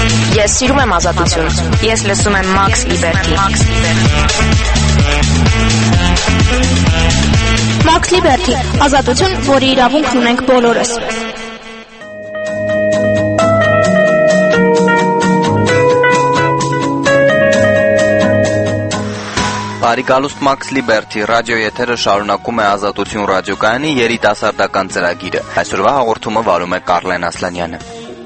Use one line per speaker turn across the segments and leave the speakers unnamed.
Ես սիրում եմ ազատություն։ Ես լսում եմ Max Liberty։
Max Liberty, ազատություն, որի իրավունքն ունենք բոլորս։
Բարիկալուստ Max Liberty ռադիո եթերը շարունակում է Ազատություն ռադիոկայանի երիտասարդական ծրագիրը։ Այսօրվա հաղորդումը վարում է Կարլեն Ասլանյանը։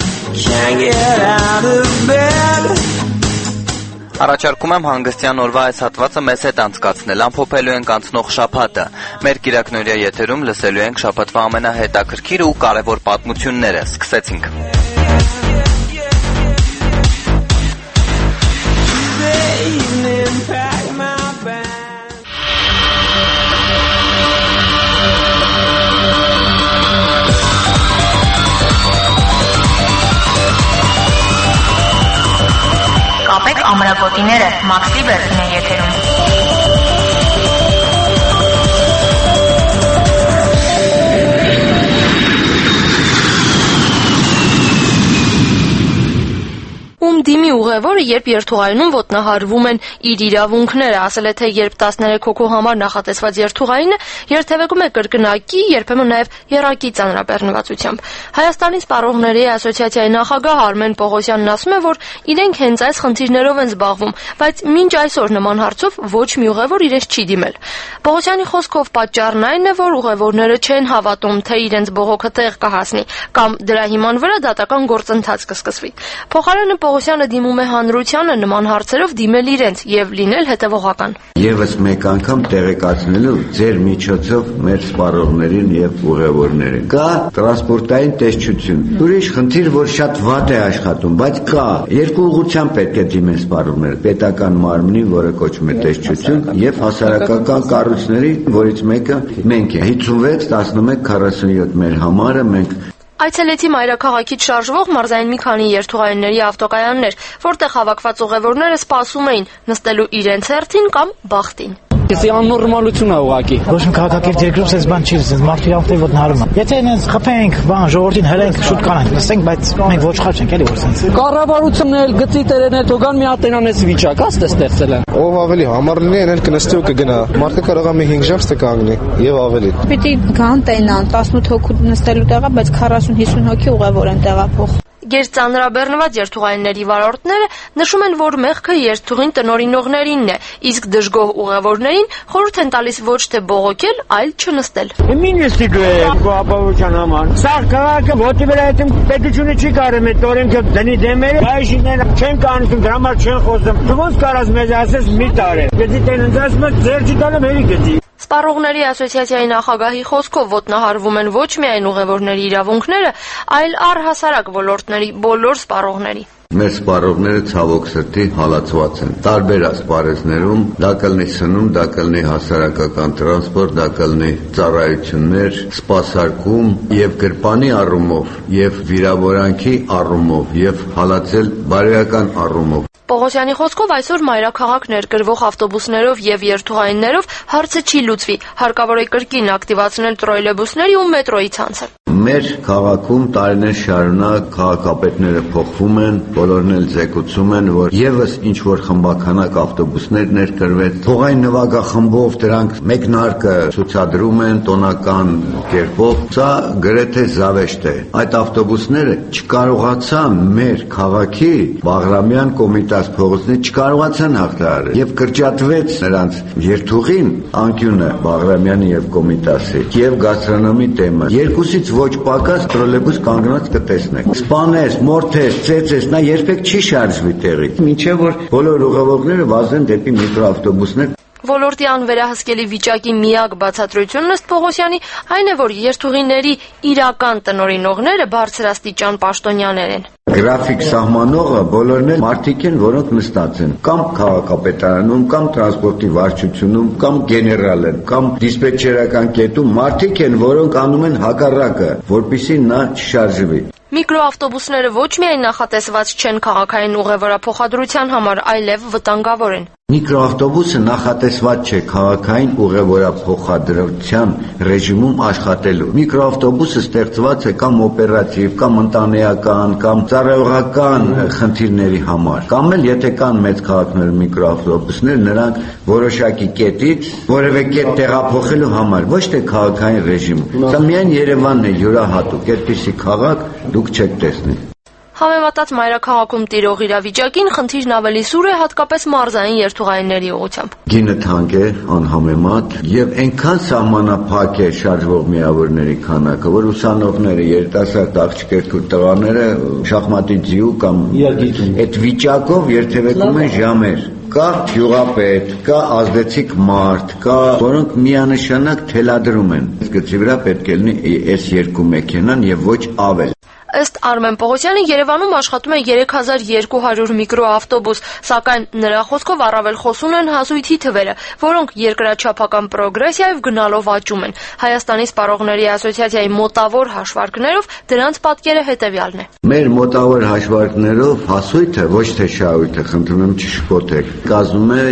Առաջարկում եմ հանգստյան օրվա այս հատվածը մեզ հետ անցկացնել, ամփոփելու ենք անցնող շաբաթը։ Մեր կիրակնօրյա եթերում լսելու ենք շաբաթվա ամենահետաքրքիր ու կարևոր պատմությունները։ Սկսեցինք։
Կապեք ամրապոտիները, Max Liberty-ն է եթերում։ Դիմի ուղևորը, երբ երթուղայինում ոտնահարվում են իր իրավունքները, ասել է, թե երբ 13 հոգու համար նախատեսված երթուղայինը երթևեկում է կրկնակի, երբեմն նաև եռակի ծանրաբեռնվածությամբ։ Հայաստանի սպառողների ասոցիացիայի նախագահ Արմեն Պողոսյանն ասում է, որ իրենք հենց այս խնդիրներով են զբաղվում, բայց մինչ այսօր նման հարցով ոչ մի ուղևոր իրենց չի դիմել։ Պողոսյանի խոսքով պատճառն այն է, որ ուղևորները չեն հավատում, թե իրենց բողոքը տեղ կհասնի, կամ դրա հիման վրա դատական գործընթաց կսկսվի։ Փոխարենը Պողոսյանը դիմում է հանրությանը նման հարցերով դիմել իրենց եւ լինել հետեւողական։
Եվս մեկ անգամ տեղեկացնելու ձեր միջոցով մեր սպառողներին եւ ուղևորներին։ Կա տրանսպորտային տեսչություն։ Ուրիշ խնդիր, որ շատ վատ է աշխատում, բայց կա երկու ուղղությամբ պետք է դիմեն սպառողները՝ պետական մարմնին, որը կոչվում է տեսչություն, եւ հասարակական կառույցների, որից մեկը մենք ենք։ 56-11-47 մեր համարը մենք
Այցելեցի մայրաքաղաքից շարժվող մարզային մի քանի երթուղայինների ավտոկայաններ, որտեղ հավաքված ուղևորները սպասում էին նստելու իրենց հերթին կամ բախտին։
Էսի աննորմալություն է ուղղակի։ Ոչ մի քաղաքակիրթ երկրում էս բան չի լինի, մարդու իրավունքների ոտնահարում է։ Եթե այնպես խփենք, բան ժողովրդին հրենք, շուտ կանենք, լսենք, բայց մենք ոչխար չենք, էլի որ sense։ Կառավարությունն էլ գծի տերեն էլ թողան մի հատ այնանես վիճակ, աստ է ստեղծել են։ Ով ավելի համար լինի, այնել կնստի ու կգնա։ Մարդը կարող է մի 5 ժամ կանգնի եւ ավելի։
Պիտի գան տենան 18 հոգու նստելու տեղը, բայց 40-50 հոգի ուղևոր են տեղափոխ։
Գերծանրաբեռնված երթուղայինների վարորդները նշում են, որ մեղքը երթուղին տնօրինողներինն է, իսկ դժգոհ ուղևորներին խորհուրդ են տալիս ոչ թե բողոքել, այլ չնստել։
Մինիստրի ապահովության համար։ Սա քաղաքը ոտի վրա այդմ պետությունը չի կարող այդ օրենքը դնի դեմերը, բայշիները չեն կանցնում, դրա համար չեն խոսում։ Դու ոնց կարաս մեզ ասես մի տարի։ Եթե տենից ասում ես ձեր չտալեմ հերի գտի։
Սպառողների ասոցիացիայի նախագահի խոսքով ոտնահարվում են ոչ միայն ուղևորների իրավունքները, այլ առհասարակ ոլորտների բոլոր սպառողների։
Մեր սպառողները ցավոք սրտի հալածված են։ Տարբեր ասպարեզներում դա կլինի սնունդ, դա կլինի հասարակական տրանսպորտ, դա կլինի ծառայություններ, սպասարկում եւ գրպանի առումով, եւ վիրավորանքի առումով, եւ հալածել բարոյական առումով։
Պողոսյանի խոսքով այսօր մայրաքաղաք ներկրվող ավտոբուսներով եւ երթուղայիններով հարցը չի լուծվի, հարկավոր է կրկին ակտիվացնել տրոլեյբուսների ու մետրոյի ցանցը։
Մեր քաղաքում տարիներ շարունակ քաղաքապետները փոխվում են, բոլորն էլ զեկուցում են, որ եւս ինչ որ խմբականակ ավտոբուսներ ներկրվեց, փողային նվագախմբով դրանք մեկնարկը ցուցադրում են տոնական կերպով, սա գրեթե զավեշտ է։ Այդ ավտոբուսները չկարողացան մեր քաղաքի Բաղրամյան կոմիտաս փողոցներ չկարողացան հաղթահարել եւ կրճատվեց նրանց երթուղին անկյունը Բաղրամյանի եւ Կոմիտասի եւ գաստրոնոմի թեմը։ Երկուսից ոչ պակաս տրոլեյբուս կանգնած կտեսնեք։ Սպանես, մորթես, ծեծես, նա երբեք չի շարժվի տեղից։ Մինչև որ բոլոր ուղևորները վազեն դեպի միկրոավտոբուսներ։
Ոլորտի անվերահսկելի վիճակի միակ բացատրությունն ըստ Պողոսյանի այն է, որ երթուղիների իրական տնօրինողները բարձրաստիճան պաշտոնյաներ են։
Գրաֆիկ սահմանողը բոլորն են մարդիկ են, որոնք նստած են կամ քաղաքապետարանում, կամ տրանսպորտի վարչությունում, կամ գեներալ են, կամ դիսպետչերական կետում մարդիկ են, որոնք անում են հակառակը, որպեսզի նա չշարժվի։
Միկրոավտոբուսները ոչ միայն նախատեսված չեն քաղաքային ուղևորափոխադրության համար, այլև վտանգավոր են։
Միկրոավտոբուսը նախատեսված չէ քաղաքային ուղևորափոխադրության ռեժիմում աշխատելու։ Միկրոավտոբուսը ստեղծված է կամ օպերատիվ, կամ ընտանեկան, կամ ծառայողական խնդիրների համար։ Կամ էլ եթե կան մեծ քաղաքներում միկրոավտոբուսներ, նրանք որոշակի կետից որևէ կետ տեղափոխելու համար, ոչ թե քաղաքային ռեժիմում։ Սա միայն Երևանն է յուրահատուկ, այդպիսի քաղաք դուք չեք տեսնի։
Համեմատած մայրաքաղաքում տիրող իրավիճակին խնդիրն ավելի սուր է հատկապես մարզային երթուղայինների ուղղությամբ։
Գինը թանկ է, անհամեմատ, եւ այնքան սահմանափակ է շարժվող միավորների քանակը, որ ուսանողները, երիտասարդ աղջիկներ ու տղաները շախմատի ձիու կամ այդ վիճակով երթևեկում են ժամեր։ Կա գյուղապետ, կա ազդեցիկ մարդ, կա որոնք միանշանակ թելադրում են։ Գծի վրա պետք է լինի այս երկու մեքենան եւ ոչ ավել։
Ըստ Արմեն Պողոսյանի Երևանում աշխատում է 3200 միկրոավտոբուս, սակայն նրա խոսքով առավել խոսուն են հասույթի թվերը, որոնք երկրաչափական պրոգրեսիայով գնալով աճում են։ Հայաստանի սպառողների ասոցիացիայի մոտավոր հաշվարկներով դրանց պատկերը հետևյալն է։
Մեր մոտավոր հաշվարկներով հասույթը, ոչ թե շահույթը, խնդրում եմ չշփոթեք, կազմում է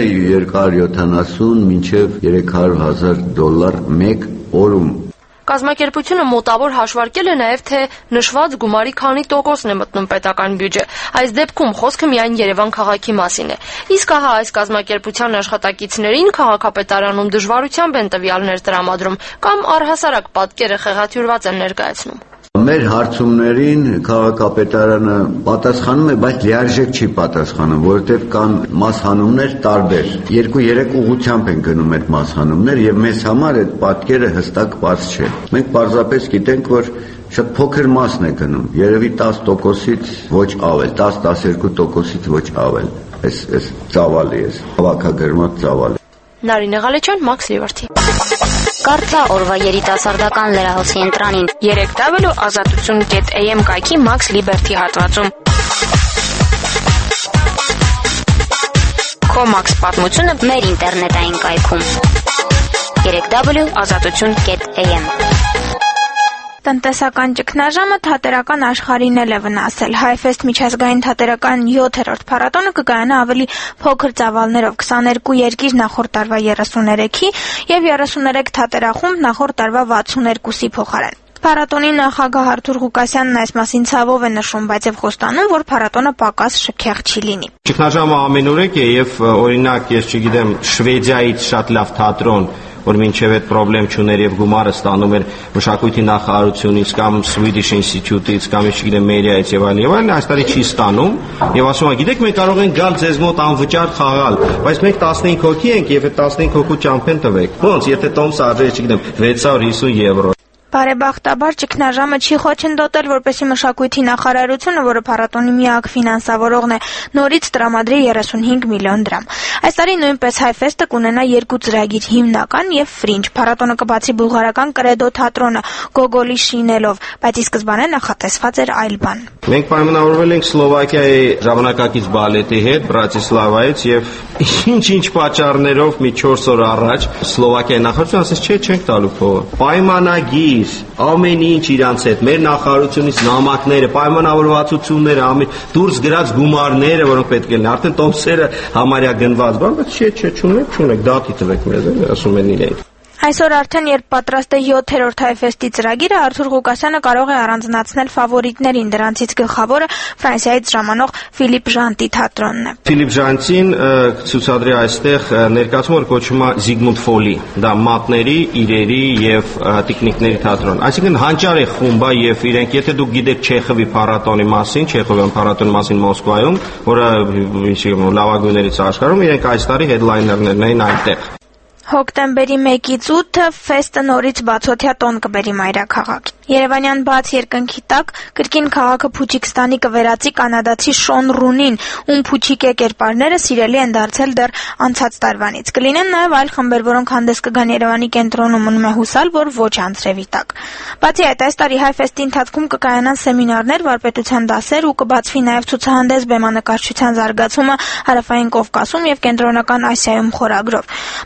270 մինչև $300,000 մեկ օրում։
Կազմակերպությունը մոտավոր հաշվարկել է նաև, թե նշված գումարի քանի տոկոսն է մտնում պետական բյուջե։ Այս դեպքում խոսքը միայն Երևան քաղաքի մասին է։ Իսկ ահա այս կազմակերպության աշխատակիցներին քաղաքապետարանում դժվարությամբ են տվյալներ տրամադրում կամ առհասարակ պատկերը խեղաթյուրված են ներկայացնում։
Մեր հարցումներին քաղաքապետարանը պատասխանում է, բայց լիարժեք չի պատասխանում, որովհետև կան մասհանումներ տարբեր։ 2-3 ուղղությամբ են գնում այդ մասհանումներ եւ մեզ համար այդ պատկերը հստակ բաց չէ։ Մենք պարզապես գիտենք, որ շատ փոքր մասն է գնում, երևի 10%-ից ոչ ավել, 10-12%-ից ոչ аվել։ Այս ծավալի է, հավաքագրված ծավալի։
Նարինե Ղալեչյան, Max Liberty։
Կարդա օրվա երիտասարդական լրահոսի ընտրանին
3w.azatutun.am կայքի Max Liberty հատվածում։ Քո Max պատմությունը
մեր ինտերնետային կայքում 3w.azatutun.am
Տնտեսական ճգնաժամը թատերական աշխարհին էլ է վնասել։ Հայֆեստ միջազգային թատերական 7-րդ փառատոնը կկայանա ավելի փոքր ծավալներով 22 երկիր նախորդ տարվա 33-ի եւ 33 թատերախումբ նախորդ տարվա 62-ի փոխարեն։ Փառատոնի նախագահ Արթուր Ղուկասյանն այս մասին ցավով է նշում, բայց եւ խոստանում, որ փառատոնը պակաս շքեղ չի լինի։
Ճգնաժամը ամենուրեք է եւ օրինակ, ես չգիտեմ, Շվեդիայից շատ լավ թատրոն, որ մինչև այդ խնդրեմ չուներ եւ գումարը ստանում էր մշակույթի նախարարությունից կամ Swedish Institute-ից կամ չգիտեմ Մերիայից եւ այլն, այս տարի չի ստանում եւ ասում է, գիտեք, մենք կարող ենք գալ ձեզ մոտ անվճար խաղալ, բայց մենք 15 հոգի ենք եւ այդ 15 հոգու ճամփեն տվեք։ Ոնց, եթե տոմսը արժի, չգիտեմ, 650 եվրո։
Բարեբախտաբար ճգնաժամը չի խոչընդոտել, որպեսզի մշակույթի նախարարությունը, որը փառատոնի միակ ֆինանսավորողն է, նորից տրամադրի 35 միլիոն դրամ։ Այս տարի նույնպես Հայֆեստը կունենա 2 ծրագիր՝ հիմնական եւ ֆրինջ։ Փառատոնը կբացի բուլղարական Կրեդո թատրոնը Գոգոլի շինելով, բայց ի սկզբանե նախատեսված էր այլ բան։
Մենք պայմանավորվել ենք Սլովակիայի ժամանակակից բալետի հետ Բրատիսլավայից եւ ինչ պատճառներով մի 4 օր առաջ Սլովակիայի նախարարությունը ասաց, չէ, չենք տալու փողը։ Պայմանագիր, ամեն ինչ իրանց հետ, մեր նախարարությունից նամակները, պայմանավորվածությունները, դուրս գրած գումարները, որոնք պետք է լինեն, արդեն տոմսերը համարյա գնված, բայց չէ, չունեք, դատի տվեք մեզ, ասում են իրենք։
Այսօր արդեն երբ պատրաստ է 7-րդ Հայֆեստի ծրագիրը, Արթուր Ղուկասյանը կարող է առանձնացնել ֆավորիտներին, դրանցից գլխավորը Ֆրանսիայից ժամանող Ֆիլիպ Ժանտի թատրոնն է։
Ֆիլիպ Ժանտին ցուցադրի այստեղ ներկայացում որ կոչվում է Զիգմունդ Ֆոլի, դա մատների, իրերի եւ տիկնիկների թատրոն։ Այսինքն հանճար է խումբը եւ իրենք, եթե դուք գիտեք Չեխովի փառատոնի մասին, Չեխովյան փառատոնի մասին Մոսկվայում, որը լավագույններից աշխարհում, իրենք այս տարի headliner-ներն էին այնտեղ։
Հոկտեմբերի 1-ից 8-ը ֆեստը նորից բացօթյա տոն կբերի մայրաքաղաք։ Երևանյան բաց երկնքի տակ կրկին քաղաքը Փուչիկստանի կվերածի կանադացի Շոն Ռունին, ում փուչիկ կերպարները սիրելի են դարձել դեռ անցած տարվանից։ Կլինեն նաև այլ խմբեր, որոնք հանդես կգան Երևանի կենտրոնում, մնում է հուսալ, որ ոչ անձրևի տակ։ Բացի այդ, այս տարի Հայֆեստի ընթացքում կկայանան սեմինարներ, վարպետության դասեր ու կբացվի նաև ցուցահանդես բեմանկարչության զարգացումը Հարավային Կովկասում եւ Կենտրոնական Ասիայում խորագրով։ Փառատոնի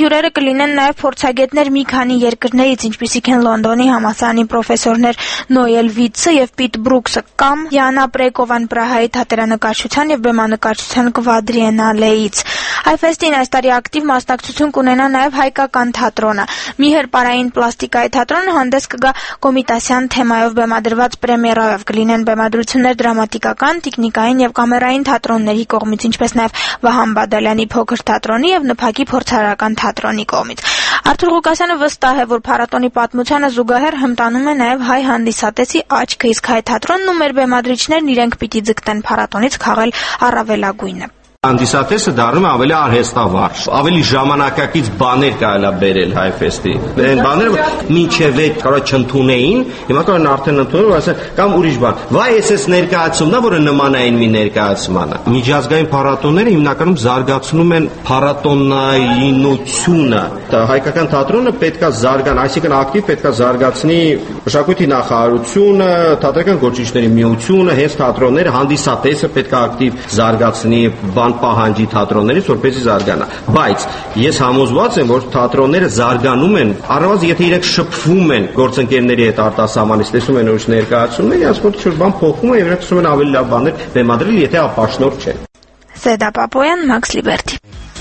հյուրերը կլինեն նաև փորձագետներ մի քանի երկրներից, ինչպիսիք են Լոնդոնի համալսարանի պրոֆեսորներ Նոել Վիցը եւ Պիտ Բրուքսը կամ Յանա Պրեկովան Պրահայի թատերանկարչության եւ բեմանկարչության կվադրիենալեից։ Հայֆեստին այս տարի ակտիվ մասնակցություն կունենա նաև հայկական թատրոնը։ Միհրպարային պլաստիկայի թատրոնը հանդես կգա կոմիտասյան թեմայով բեմադրված պրեմիերայով, կլինեն բեմադրություններ դրամատիկական, տեխնիկային եւ կամերային թատրոնների կողմից, ինչպես նաև Վահան Բադալյանի փոքր թատրոնի եւ ՆՓԱԿ-ի փորձարարական թատրոնի կողմից։ Արթուր Ղուկասյանը վստահ է, որ փառատոնի պատմությանը զուգահեռ հմտանում է նաև հայ հանդիսատեսի աչքը, իսկ հայ թատրոնն ու մեր բեմադրիչներն իրենք պիտի ձգտեն փառատոնից քաղել առավելագույնը։
Հանդիսատեսը դառնում է ավելի արհեստավարժ, ավելի ժամանակակից բաներ կարելի է բերել Հայֆեստի։ Այն բաները, որ մինչև այդ կարող չընդունեին, հիմա կարող են արդեն ընդունել, ասեն կամ ուրիշ բան։ Վայ, էս ներկայացումն է, որը նմանային մի ներկայացման է։ Միջազգային փառատոնները հիմնականում զարգացնում են փառատոնայինությունը։ Հայկական թատրոնը պետք է զարգանա, այսինքն ակտիվ պետք է զարգացնի մշակույթի նախարարությունը, թատերական գործիչների միությունը, հենց թատրոնները, հանդիսատեսը պետք է ակտիվ զարգացնի պահանջի թատրոններից, որպեսզի զարգանա։ Բայց ես համոզված եմ, որ թատրոնները զարգանում են, առնվազն եթե իրենք շփվում են գործընկերների հետ արտասահմանից, տեսնում են ուրիշ ներկայացումներ, իրենց մոտ ինչ-որ բան փոխվում է եւ իրենք սկսում են ավելի լավ բաներ բեմադրել, եթե ապաշնորհ չեն։
Սեդա Պապոյան, Մաքս Լիբերտի։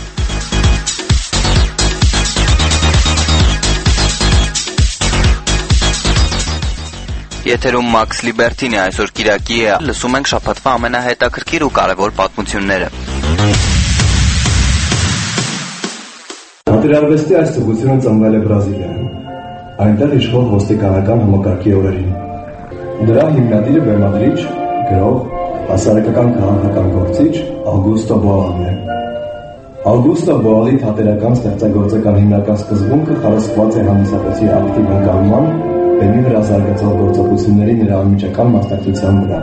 Եթերում Մաքս Լիբերտին է, այսօր Կիրակի է, լսում ենք շաբաթվա ամենահետաքրքիր ու կարևոր պատմությունները։
Թատերարվեստի այս ծուղությունը ծնվել է Բրազիլիայում, այնտեղ իշխող ոստիկանական համակարգի օրերին։ Նրա հիմնադիրը բեմադրիչ, գրող, հասարակական քաղաքական գործիչ Ագուստո Բոալն է։ Ագուստո Բոալի թատերական ստեղծագործական հիմնական սկզբունքը խարսխված է հանդիսատեսի ակտիվ ընկալման, բեմի վրա զարգացող գործողությունների նրա անմիջական մասնակցության վրա։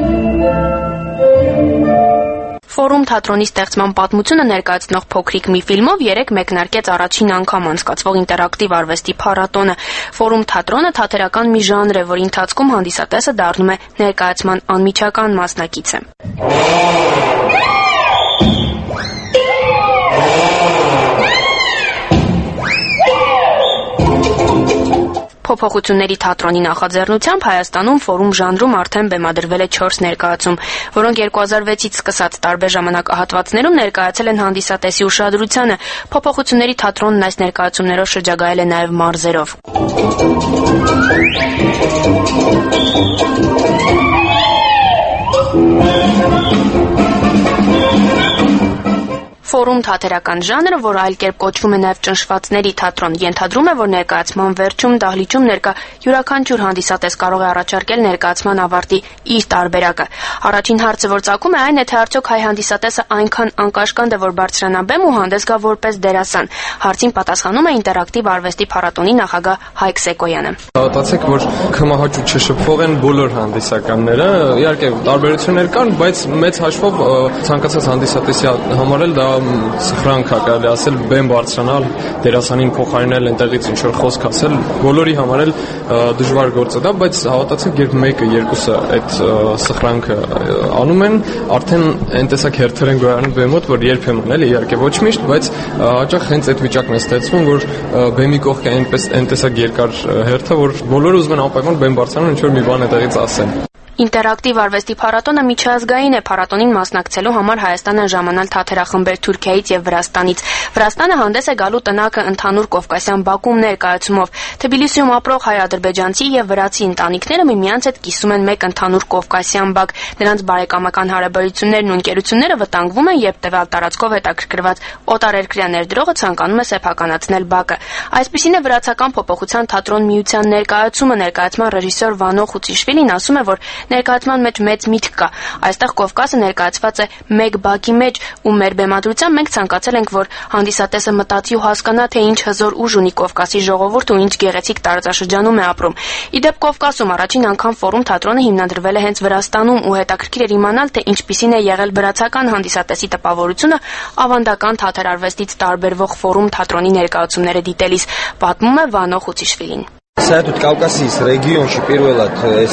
Ֆորում թատրոնի ստեղծման պատմությունը ներկայացնող փոքրիկ մի ֆիլմով 3 մեկնարկեց առաջին անգամ անցկացվող ինտերակտիվ արվեստի փառատոնը։ Ֆորում թատրոնը թատերական մի ժանր է, որի ընթացքում հանդիսատեսը դառնում է ներկայացման անմիջական մասնակիցը։ Փոփոխությունների թատրոնի նախաձեռնությամբ Հայաստանում ֆորում ժանրում արդեն բեմադրվել է 4 ներկայացում, որոնք 2006-ից սկսած տարբեր ժամանակահատվածներում ներկայացել են հանդիսատեսի ուշադրությանը։ Փոփոխությունների թատրոնն այս ներկայացումներով շրջագայել է նաև մարզերով։ Ֆորում թատերական ժանրը, որը այլ կերպ կոչվում է նաև ճնշվածների թատրոն, ենթադրում է, որ ներկայացման վերջում դահլիճում ներկա յուրաքանչյուր հանդիսատես կարող է առաջարկել ներկայացման ավարտի իր տարբերակը։ Առաջին հարցը, որ ծագում է, այն է, թե արդյոք հայ հանդիսատեսը այնքան անկաշկանդ է, որ բարձրանա բեմ ու հանդես գա որպես դերասան։ Հարցին պատասխանում է ինտերակտիվ արվեստի փառատոնի նախագահ Հայկ Սեկոյանը։
Հավատացեք, որ քմահաճու չշփվող են բոլոր հանդիսականները, իհարկե տարբերություններ կան, բայց մեծ հաշվով ցանկացած հանդիսատեսի համար էլ դա սխրանք է, կարելի ասել, բեմ բարձրանալ, դերասանին փոխարինել, այնտեղից ինչ-որ խոսք ասել, բոլորի համար էլ դժվար գործ է դա, բայց հավատացեք, երբ մեկը, երկուսը այդ սխրանքը անում են, արդեն այն տեսակ հերթեր են գոյանում բեմոտ, որ երբեմն էլ իհարկե ոչ միշտ, բայց հաճախ հենց այդ վիճակն է ստեղծվում, որ բեմի կողքը այն տեսակ երկար հերթը, որ բոլորը ուզում են անպայման բեմ բարձրանալ, ինչ-որ մի բան այդտեղից ասեն։
Ինտերակտիվ արվեստի փառատոնը միջազգային է, փառատոնին մասնակցելու համար Հայաստան են ժամանալ թատերախմբեր Թուրքիայից եւ Վրաստանից։ Վրաստանը հանդես է գալու տնակը ընդհանուր կովկասյան բակում ներկայացումով։ Թբիլիսիում ապրող հայ-ադրբեջանցի եւ վրացի ընտանիքները միմյանց հետ կիսում են մեկ ընդհանուր կովկասյան բակ։ Նրանց բարեկամական հարաբերություններն ու ընկերությունները վտանգվում են, երբ տվյալ տարածքով հետաքրքրված օտարերկրյա ներդրողը ցանկանում է սեփականացնել բակը։ Այսպիսին է վրացական փոփոխության թատրոն միության ներկայացումը։ Ներկայացման ռեժիսոր Վանո Խուցիշվիլին ասում է, որ ներկայացման մեջ մեծ միտք կա։ Այստեղ Կովկասը ներկայացված է մեկ բակի մեջ, ու մեր բեմադրությամբ մենք ցանկացել ենք, որ հանդիսատեսը մտածի ու հասկանա, թե ինչ հզոր ուժ ունի Կովկասի ժողովուրդը ու ինչ գեղեցիկ տարածաշրջանում է ապրում։ Իդեպ Կովկասում առաջին անգամ ֆորում թատրոնը հիմնադրվել է հենց Վրաստանում, ու հետաքրքիր էր իմանալ, թե ինչպիսին է եղել վրացական հանդիսատեսի տպավորությունը ավանդական թատերարվեստից տարբերվող ֆորում թատրոնի ներկայացումները դիտելիս, պատմում է Վանո Խուցիշվիլին։
საერთოდ კავკასიის რეგიონში პირველად ეს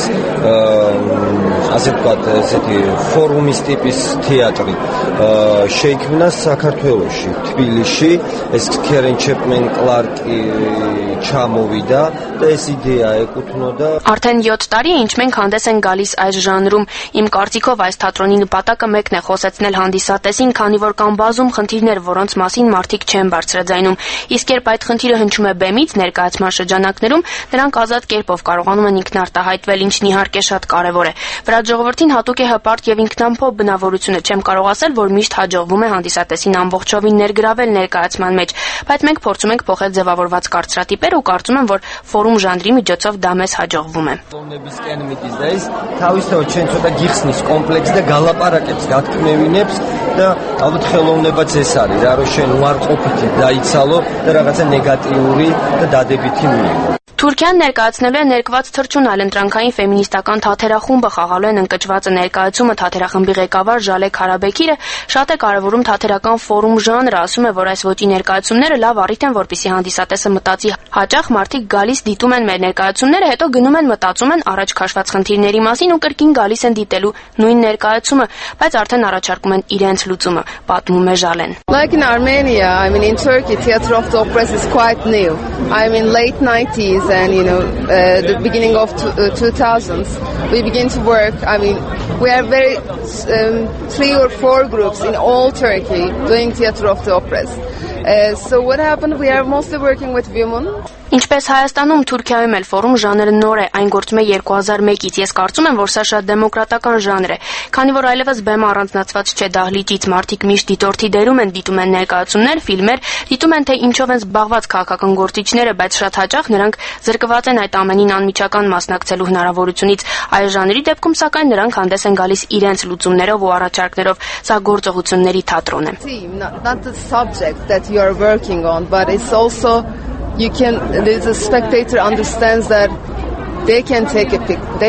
ასე ვთქვათ, ესეთი ფორუმის ტიპის თეატრი შეიქმნა საქართველოში, თბილისში. ეს კერენ ჩეპმენ კლარკი ჩამოვიდა და ეს იდეა ეკუთვნოდა.
Արդեն 7 տարի է ինչ մենք հանդես են գալիս այս ժանրում։ Իմ կարծիքով այս թատրոնի նպատակը մեկն է՝ խոսեցնել հանդիսատեսին, քանի որ կան բազում խնդիրներ, որոնց մասին մարդիկ չեն բարձրաձայնում։ Իսկ երբ այդ խնդիրը հնչում է բեմից ներկայացման շրջանակներում, նրանք ազատ կերպով կարողանում են ինքնարտահայտվել, ինչն իհարկե շատ կարևոր է։ Վրաց ժողովրդին հատուկ է հպարտ եւ ինքնամփոփ բնավորությունը։ Չեմ կարող ասել, որ միշտ հաջողվում է հանդիսատեսին ամբողջովին ներգրավել ներկայացման մեջ, բայց մենք փորձում ենք փոխել ձևավորված կարծրատիպեր ու կարծում եմ, որ ֆորում ժանրի միջոցով դա մեզ հաջողվում է։
თავისთავად ჩვენ ცოტა გიხსნის კომპლექსს და გალაპარაკებს, გათქმევინებს და ალბათ ხელოვნებაც ეს არის, რა რომ შენ უარყოფითი დაიცალო და რაღაცა ნეგატიური და დადებითი მიიღო։
Թուրքիան ներկայացնելու է ներկված թռչուն այլընտրանքային ֆեմինիստական թատերախումբը խաղալու են ընկճվածը ներկայացումը թատերախմբի ղեկավար Ժալե Քարաբեկիրը շատ է կարևորում թատերական ֆորում ժանրը, ասում է, որ այս ոճի ներկայացումները լավ առիթ են, որպեսզի հանդիսատեսը մտածի։ Հաճախ մարդիկ գալիս դիտում են մեր ներկայացումները, հետո գնում են մտածում են առաջ քաշված խնդիրների մասին ու կրկին գալիս են դիտելու նույն ներկայացումը, բայց արդեն առաջարկում են իրենց լուծումը, պատմում է Ժալեն։
Like in Armenia, I mean in Turkey, Theatre of the Oppressed is quite new. I mean late 90s and the beginning of 2000s we begin to work. I mean we are very 3 or 4 groups in all Turkey doing Theatre of the Oppressed. So what happened, we are mostly working with women.
Ինչպես Հայաստանում, Թուրքիայում էլ ֆորում ժանրը նոր է, այն գործում է 2001-ից։ Ես կարծում եմ, որ սա շատ դեմոկրատական ժանր է, քանի որ այլևս բեմը առանձնացված չէ դահլիճից, մարդիկ միշտ դիտորդի դերում են, դիտում են ներկայացումներ, ֆիլմեր, դիտում են, թե ինչով են զբաղված քաղաքական գործիչները, բայց շատ հաճախ նրանք զրկված են այդ ամենին անմիջական մասնակցելու հնարավորությունից։ Այս ժանրի դեպքում, սակայն, նրանք հանդես են գալիս իրենց լուծումներով ու առաջարկներով։ Սա գործողությունների թատրոն է։
Not the subject that you are working on, but it's also the spectator understands that they can take a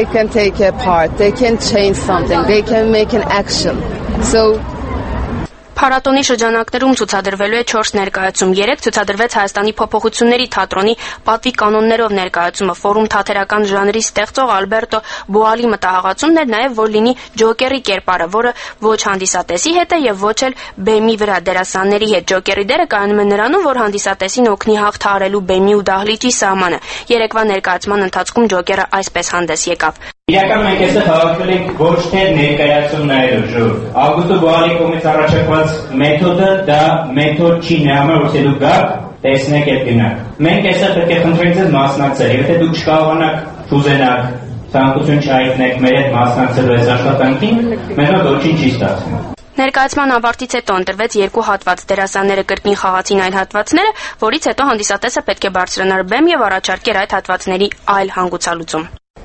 part, they can change something, they can make an action. So
Փառատոնի շրջանակներում ցուցադրվելու է 4 ներկայացում։ 3 ցուցադրվեց Հայաստանի փոփոխությունների թատրոնի պատվի կանոններով ներկայացումը, ֆորում թատերական ժանրի ստեղծող Ալբերտո Բուալի մտահղացումն էր նաև, որ լինի ջոկերի կերպարը, որը ոչ հանդիսատեսի հետ է եւ ոչ էլ բեմի վրա դերասանների հետ։ Ջոկերի դերը կայանում է նրանում, որ հանդիսատեսին օգնի հաղթահարելու բեմի ու դահլիճի սահմանը։ Երեկվա ներկայացման ընթացքում ջոկերը այսպես հանդես եկավ.
Իրական մենք այստեղ հավաքվել ենք ոչ թե ներկայացումներով ժողով։ Ագուստո Բուալի կողմից առաջարկված մեթոդը դա մեթոդ չի նայում, որ դուք գաք, տեսնեք եւ գնաք։ Մենք այստեղ պետք է խնդրենք ձեզ մասնակցել։ Եթե դուք չկարողանաք ուզենաք ցանկություն չայտնեք մեր հետ մասնակցելու այս աշխատանքին, մեզ ոչինչ չի ստացվում։
Ներկայացման ավարտից հետո ընտրվեց 2 հատված, դերասանները կրկին խաղացին այն հատվածները, որից հետո հանդիսատեսը պետք է բարձրանար բեմ եւ առաջարկեր այդ հատվածների այլ հանգուցալուծում։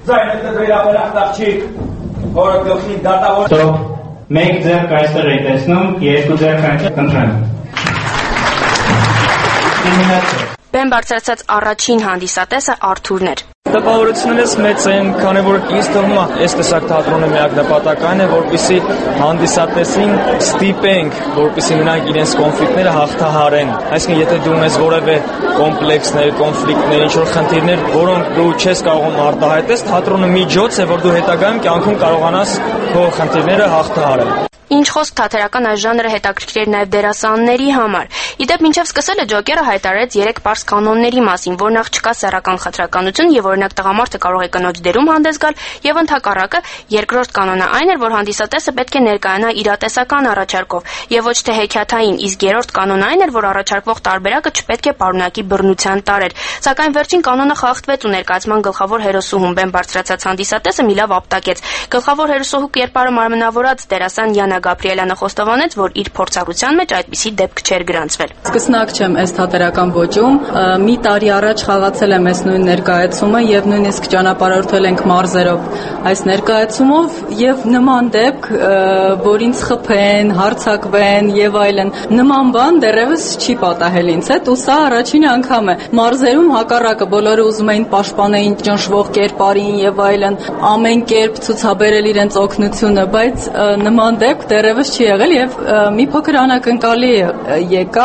Մեկ ձեռք այստեղ է տեսնում, 2 ձեռք այնտեղ կընտրեմ։
Բեմ բարձրացած առաջին հանդիսատեսը Արթուրն էր։
Տպավորություններս մեծ են, քանի որ ինձ թվում է, այս տեսակ թատրոնի միակ նպատակն է, որպեսզի հանդիսատեսին ստիպենք, որպեսզի նրանք իրենց կոնֆլիկտները հաղթահարեն։ Այսինքն, եթե դու ունես որևէ կոմպլեքսներ, կոնֆլիկտներ, ինչ-որ խնդիրներ, որոնք դու չես կարողանում արտահայտել, թատրոնը միջոց է, որ դու հետագայում կյանքում կարողանաս քո խնդիրները հաղթահարել։
Ինչ խոսք թատերական այս ժանրը հետաքրքիր էր նաև դերասանների համար։ Իդեպ մինչև սկսելը ջոկերը հայտարարեց 3 պարզ կանոնների մասին, որ նախ չկա սեռական խտրականություն եւ օրինակ տղամարդը կարող է կնոջ դերում հանդես գալ եւ ընդհակառակը երկրորդ կանոնը այն էր, որ հանդիսատեսը պետք է ներկայանա իրատեսական առաջարկով եւ ոչ թե հեքիաթային, իսկ երրորդ կանոնը այն էր, որ առաջարկվող տարբերակը չպետք է պարունակի բռնության տարեր։ Սակայն վերջին կանոնը խախտվեց ու ներկայացման գլխավոր հերոսուհուն բեմ բարձրացած հանդիսատեսը մի լավ ապտակեց։ Գլխավոր հերոսուհու կերպարը մարմնավորած դերասան Յանա Գաբրիելյանը խոստովանեց, որ իր փորձառության մեջ այդպիսի դեպք չէր գրանցվել։
Սկսնակ չեմ այս թատերական ոճում, մի տարի առաջ խաղացել եմ այս նույն ներկայացումը եւ նույնիսկ ճանապարհորդել ենք մարզերով այս ներկայացումով եւ նման դեպք, որ ինձ խփեն, հարձակվեն եւ այլն, նման բան դեռևս չի պատահել ինձ հետ ու սա առաջին անգամ է։ Մարզերում հակառակը բոլորը ուզում էին պաշտպանել ճնշվող կերպարին եւ այլն, ամեն կերպ ցուցաբերել իրենց օգնությունը, բայց նման դեպք դեռևս չի եղել եւ մի փոքր անակնկալի եկա,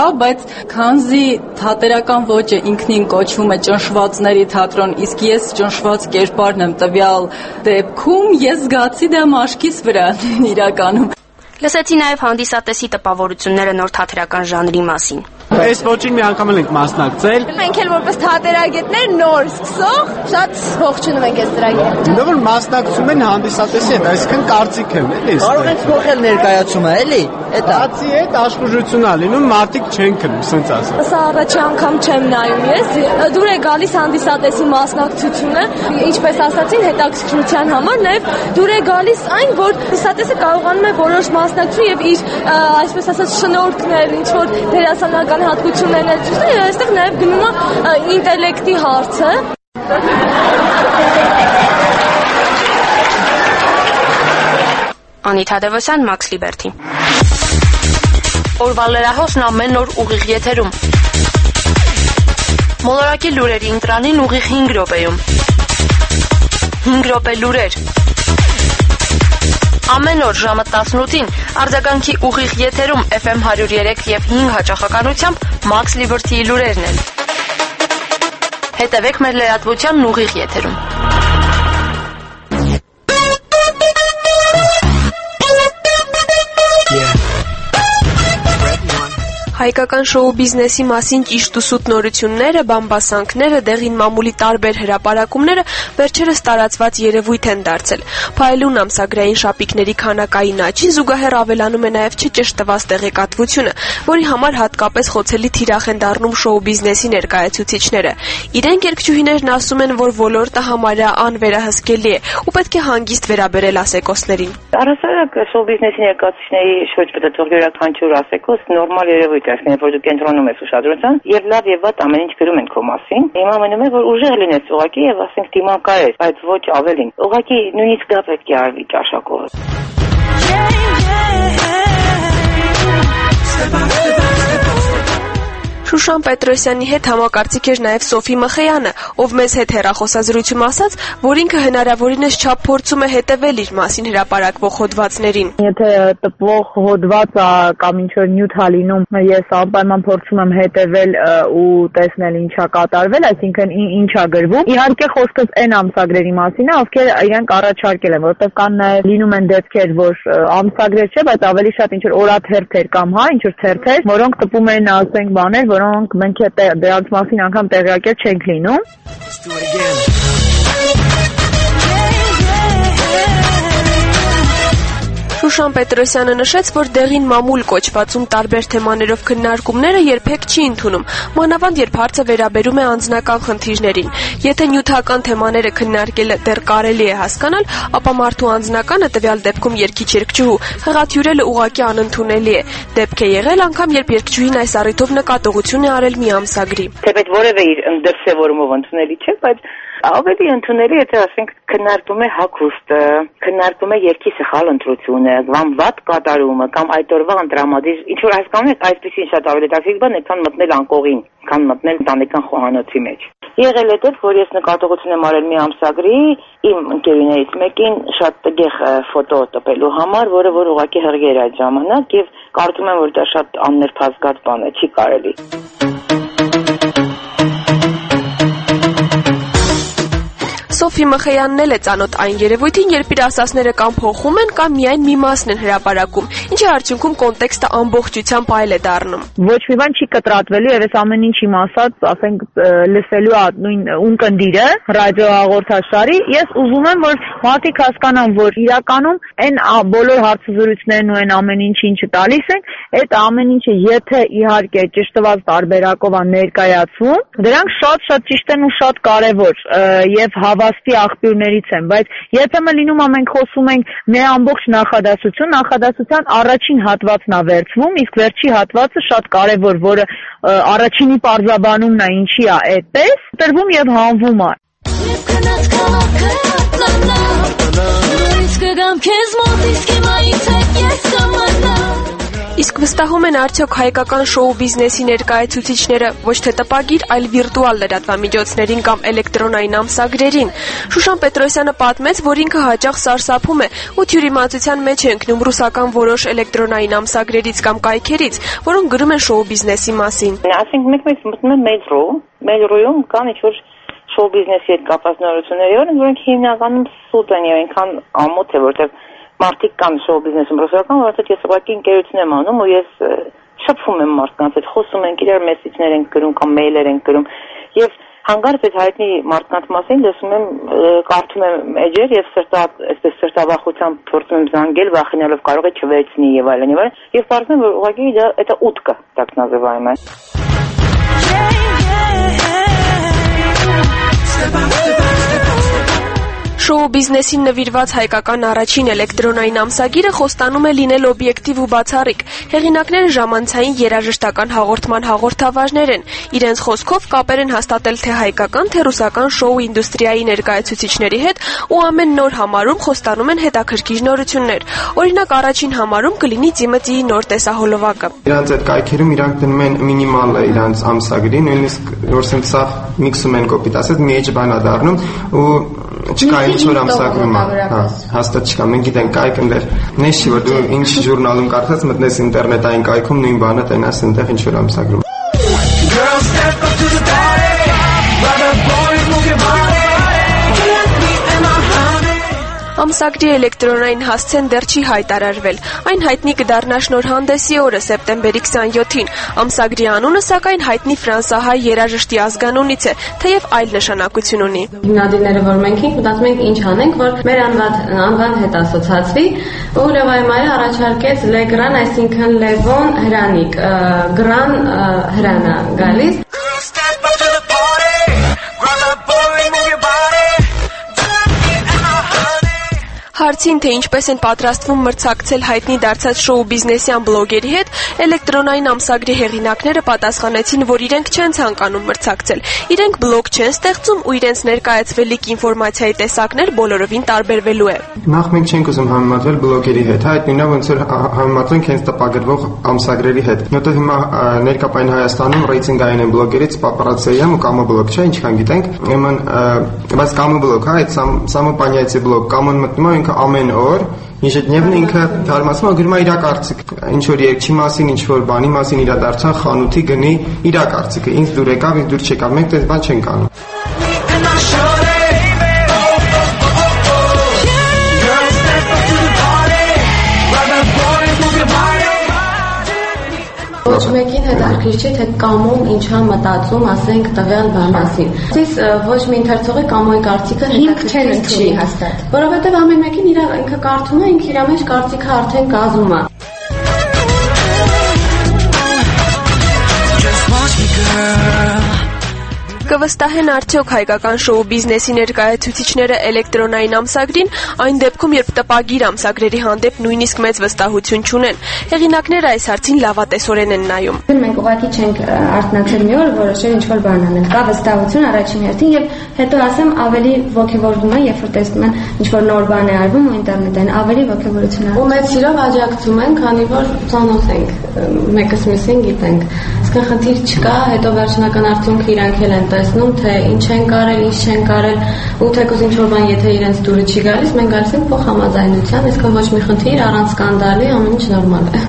բայց քանզի թատերական ոճը ինքնին կոչվում է ճնշվածների թատրոն, իսկ ես ճնշված կերպարն եմ տվյալ դեպքում, ես զգացի դա մաշկիս վրա իրականում։
Լսեցի նաև հանդիսատեսի տպավորությունները նոր թատերական ժանրի մասին։
Այս ոճին մի անգամ ենք մասնակցել։
Մենք էլ որպես թատերագետներ նոր սկսող շատ ողջունում ենք այս ծրագիրը։
Նոր մասնակցում են հանդիսատեսի հետ, այսինքն կարծիք են, էլի։
Կարող են փոխել ներկայացումը, էլի։
Բացի այդ աշխուժություն ա լինում, մարդիկ չեն քնում, ասենց ասած։
Սա առաջի անգամ չեմ նայում ես։ Դուր է գալիս հանդիսատեսի մասնակցությունը, ինչպես ասացին, հետաքրքրության համար, նաև դուր է գալիս այն, որ հանդիսատեսը կարողանում է որոշ մասնակցություն եւ իր, այսպես ասած, շնորհքներ, ինչ որ դերասանական հատկություններն են, այստեղ նաև գնում է ինտելեկտի հարցը։
Անիթ Հադևոսյան, Մաքս Լիբերթի։
Օրվա լրահոսն ամեն օր ուղիղ եթերում։ Մոլորակի լուրերի ընտրանին ուղիղ 5 րոպեում։ 5 րոպե լուրեր։ Ամեն օր ժամը 18-ին արձագանքի ուղիղ եթերում FM 103 եւ 5 հաճախականությամբ Մաքս Լիբերթիի լուրերն են։ Հետևեք մեր լրատվությանն ուղիղ եթերում։
Հայկական շոու բիզնեսի մասին ճիշտ ու սուտ նորությունները, բամբասանքները, դեղին մամուլի տարբեր հրապարակումները վերջերս տարածված երևույթ են դարձել։ Փայլուն ամսագրային շապիկների քանակային աճին զուգահեռ ավելանում է նաև չճշտված տեղեկատվությունը, որի համար հատկապես խոցելի թիրախ են դառնում շոու բիզնեսի ներկայացուցիչները։ Իրենք երգչուհիներն ասում են, որ ոլորտը համարյա անվերահսկելի է ու պետք է հանգիստ վերաբերել ասեկոսներին։
Առասարակ շոու բիզնեսի ներկայացուցիչների շուտ պատտող յուրաքանչյուր ասեկոս նորմալ երևույթ այսինքն որ դու կենտրոնում ես ուշադրության եւ լավ եւ վատ ամեն ինչ գրում են քո մասին։ Հիմա մնում է որ ուժեղ լինես ուղղակի եւ ասենք դիմակայես, բայց ոչ ավելին։ Ուղղակի նույնիսկ դա պետք է արվի ճաշակով։
Շուշան Պետրոսյանի հետ համակարծիք էր նաև Սոֆի Մխեյանը, ով մեզ հետ հեռախոսազրույցում ասաց, որ ինքը հնարավորինս չափ փորձում է հետևել իր մասին հրապարակվող հոդվածներին։
Եթե տպվող հոդված կամ ինչ-որ նյութ ա լինում, ես անպայման փորձում եմ հետևել ու տեսնել ինչա կատարվել, այսինքն ինչա գրվում։ Իհարկե խոսքս այն ամսագրերի մասին է, ովքեր իրենք առաջարկել են, որտեղ կան նաև լինում են դեպքեր, որ ամսագրեր չէ, բայց ավելի շատ ինչ-որ օրաթերթեր կամ ինչ-որ թերթեր, որոնք տպում են, ասենք, բաներ, որոնք մենք դրանց մասին անգամ տեղյակել չենք լինում։
Շուշան Պետրոսյանը նշեց, որ դեղին մամուլ կոչվածում տարբեր թեմաներով քննարկումները երբեք չի ընդունում, մանավանդ երբ հարցը վերաբերում է անձնական խնդիրներին։ Եթե նյութական թեմաները քննարկելը դեռ կարելի է հասկանալ, ապա մարդու անձնականը, տվյալ դեպքում երգիչ-երգչուհու, հղաթյուրելը ուղղակի անընդունելի է։ Դեպք է եղել անգամ, երբ երգչուհին այս առիթով նկատողություն է արել մի ամսագրի։
Թեպետ որևէ իր դրսևորումով ընդունելի չէ, բայց ավելի ընդունելի եթե ասենք քննարկվում է հագուստը, քննարկվում է երգի սխալ ընտրությունը, կամ վատ կատարումը, կամ այդ օրվա ընտրամադիր, ինչ որ հասկանում եք, այսպեսին շատ ավելի տակտիկ բան է, քան մտնել անկողին, քան մտնել ընտանեկան խոհանոցի մեջ։ Եղել է դեպք, որ ես նկատողություն եմ արել մի ամսագրի իմ ընկերուներից մեկին շատ տգեղ ֆոտո տպելու համար, որը որ ուղղակի հրգեր այդ ժամանակ եւ կարծում եմ, որ դա շատ աններփազգաց բան է, չի կարելի։
Սոֆի Մխեյանն էլ է ծանոթ այն երևույթին, երբ իր ասածները կամ փոխում են, կամ միայն մի մասն են հրապարակում, ինչի արդյունքում կոնտեքստը ամբողջությամբ այլ է դառնում։
Ոչ մի բան չի կտրատվելու եւ այս ամեն ինչ իմ ասած, ասենք լսելու նույն ունկնդիրը ռադիոհաղորդաշարի, ես ուզում եմ, որ մարդիկ հասկանան, որ իրականում այն բոլոր հարցազրույցներն ու այն ամեն ինչ ինչը տալիս են, այդ ամեն ինչը եթե իհարկե ճշտված տարբերակով է ներկայացվում, դրանք շատ ճիշտ են ու շատ կարեւոր եւ հավաստի աղբյուրներից են, բայց երբեմն լինում է մենք խոսում ենք մի ամբողջ նախադասության առաջին հատվածն է վերցվում, իսկ վերջի հատվածը շատ կարևոր, որը առաջինի պարզաբանումն է ինչի է այդպես, տրվում եւ հանվում է։
Իսկ Իսկ վստահում են արդյոք հայկական շոու բիզնեսի ներկայացուցիչները ոչ թե տպագիր, այլ վիրտուալ լրատվամիջոցներին կամ էլեկտրոնային ամսագրերին։ Շուշան Պետրոսյանը պատմեց, որ ինքը հաճախ սարսափում է ու թյուրիմացության մեջ է ընկնում ռուսական որոշ էլեկտրոնային ամսագրերից կամ կայքերից, որոնք գրում են շոու բիզնեսի մասին։
Ասենք մենք մտնում ենք Mail.ru-ում կան ինչ-որ շոու բիզնեսի հետ կապված նորություններ, որոնք հիմնականում սուտ են եւ այնքան ամոթ է, որտեղ մարդիկ կան շոու բիզնեսում ռուսական, որովհետեւ ես ուղղակի ընկերություն եմ անում ու ես շփվում եմ մարդկանց հետ, խոսում ենք, իրար մեսեջներ ենք գրում կամ մեյլեր ենք գրում եւ հանգարց այդ հայտնի մարդկանց մասին լսում եմ, կարդում եմ էջեր եւ այսպես սրտավախությամբ փորձում եմ զանգել, վախենալով կարող է չվերցնի եւ այլն եւ բարձրացնում որ ուղղակի դա утка, так называемая.
Շոու բիզնեսին նվիրված հայկական առաջին էլեկտրոնային ամսագիրը խոստանում է լինել օբյեկտիվ ու բացառիկ։ Հեղինակները ժամանցային երաժշտական հաղորդման հաղորդավարներ են։ Իրենց խոսքով կապեր են հաստատել թե հայկական, թե ռուսական շոու ինդուստրիայի ներկայացուցիչների հետ ու ամեն նոր համարում խոստանում են հետաքրքիր նորություններ։ Օրինակ առաջին համարում կլինի Ծիմտիի նոր տեսահոլովակը։
Իրանց այդ կայքերում իրանք դնում են մինիմալ իրանց ամսագրի, նույնիսկ որ սա միքսում են կոպիտ ասած, մի էջ բան է դառնում ու չկա ինչ-որ ամսագրում է, հաստատ չկա, մենք գիտենք կայք ընդեր, նես չի, որ դու ինչ ժուրնալում կարդաց, մտնես ինտերնետային կայքում, նույն բանը տենաս ընդեղ ինչ-որ ամսագրում։
Ամսագրի էլեկտրոնային հասցեն դեռ չի հայտարարվել։ Այն հայտնի կդառնա շնորհանդեսի օրը սեպտեմբերի 27-ին։ Ամսագրի անունը սակայն հայտնի ֆրանսահայ երաժշտի ազգանունից է, թեև այլ նշանակություն ունի։
Հիմնադիրները, որ մենք ենք, մտածում ենք ինչ անենք, որ մեր անվան հետ ասոցացվի, ու Լևայմարը առաջարկեց Լեգրան, այսինքն Լևոն հրանիկ, Գրան հրանա գալիս։
Հարցին, թե ինչպես են պատրաստվում մրցակցել հայտնի դարձած շոու բիզնեսյան բլոգերի հետ, էլեկտրոնային ամսագրի հեղինակները պատասխանեցին, որ իրենք չեն ցանկանում մրցակցել։ Իրենք բլոգ չեն ստեղծում ու իրենց ներկայացվելիք ինֆորմացիայի տեսակներ բոլորովին տարբերվելու է։
Նախ մենք չենք ուզում համեմատվել բլոգերի հետ, այդ նույնն ոնց որ համեմատենք հենց տպագրվող ամսագրերի հետ։ Որտեղ հիմա ներկայապայն Հայաստանում ռեյտինգային են բլոգերից Paparazzi-ը ու Կամո բլոգ չէ, ինչքան գիտենք։ Ուրեմն բայց Կամո բլոգ, այդ Самопонятие բլոգ, Կամոն մտնում է ամեն օր ежедневно ինքը թարմացում է գրում իր կարծիք ինչ որ երկչի մասին, ինչ որ բանի մասին իրադարձան խանութի գնի իր կարծիքը ինձ դուր եկավ, ինձ դուր չեկավ, մենք դες բան չենք անում։
Ոչ մեկին հետաքրքիր չէ, թե Կամոն ինչա մտածում, ասենք տվյալ բան մասին։ Իսկ ոչ մի ընթերցողի Կամոյի կարծիքը հետաքրքիր չի հաստատ։ Որովհետև ամեն մեկին ինքը կարդում է, ինքը իր մեջ կարծիքը արդեն կազմում է։
Կվստահեն արդյոք հայկական շոու բիզնեսի ներկայացուցիչները էլեկտրոնային ամսագրին, այն դեպքում, երբ տպագիր ամսագրերի հանդեպ նույնիսկ մեծ վստահություն չունեն։ Հեղինակները այս հարցին լավատեսորեն են նայում։
Մենք ուղղակի չենք արթնացել մի օր որոշել ինչ-որ բան անել։ Կա վստահություն առաջին հերթին եւ հետո ասեմ ավելի ոգևորվում են, երբ որ տեսնում են ինչ-որ նոր բան է արվում ու ինտերնետային ավելի ոգևորություն է։ Ու մեծ սիրով աջակցում են, քանի որ ծանոթ ենք, մեկս մյուսին գիտենք։ Իսկ խնդիր չկա, հետո վերջնական արդյունքը իրանք են տեսնում, թե ինչ են կարել, ինչ չեն կարել, ու թեկուզ ինչ-որ բան, եթե իրենց դուրը չի գալիս, մենք գալիս ենք փոխհամաձայնության, իսկ ոչ մի խնդիր, առանց սկանդալի, ամեն ինչ նորմալ է։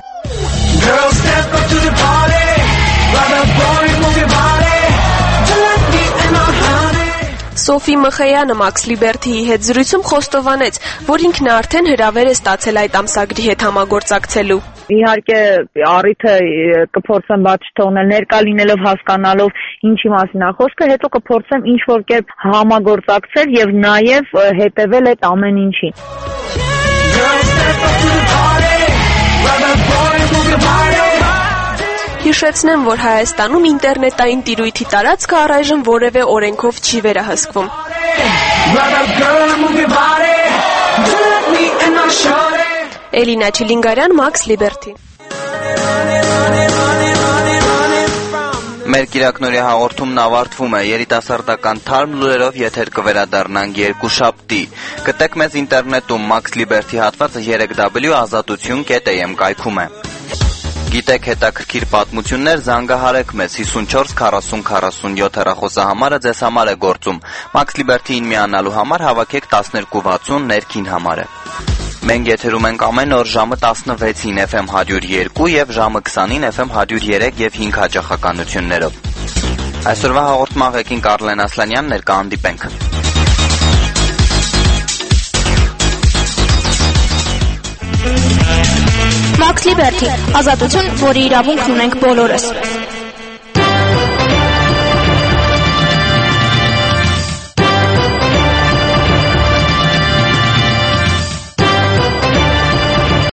Սոֆի Մխեյանը Max Liberty-ի հետ զրույցում խոստովանեց, որ ինքն արդեն հրավեր է ստացել այդ ամսագրի հետ համագործակցելու։
Իհարկե առիթը կփորձեմ բաց չթողնել, ներկա լինելով հասկանալով ինչի մասին է խոսքը, հետո կփորձեմ ինչ որ կերպ համագործակցել եւ նաեւ հետեւել այդ ամեն ինչին։
Հիշեցնեմ, որ Հայաստանում ինտերնետային տիրույթի տարածքը առայժմ որևէ օրենքով չի վերահսկվում։ Էլինա Չիլինգարյան, Max Liberty։
Մեր կիրակնորի հաղորդումն ավարտվում է, երիտասարդական թարմ լուրերով եթեր կվերադառնանք երկուշաբթի։ Գտեք մեզ ինտերնետում Max Liberty հատվածը 3w.azatutun.am կայքում է։ Գիտեք հետաքրքիր պատմություններ, զանգահարեք մեզ 54 40 47 հեռախոսահամարը ձեզ համար է գործում։ Max Liberty-ին միանալու համար հավաքեք 1260 ներքին համարը։ Մենք եթերում ենք ամեն օր ժամը 16-ին FM 102 եւ ժամը 20-ին FM 103 եւ 5 հաճախականություններով։ Այսօրվա հաղորդման ղեկին Կարլեն Ասլանյան, ներկա հանդիպենք։
Max Liberty, ազատություն, որի իրավունքն ունենք բոլորս։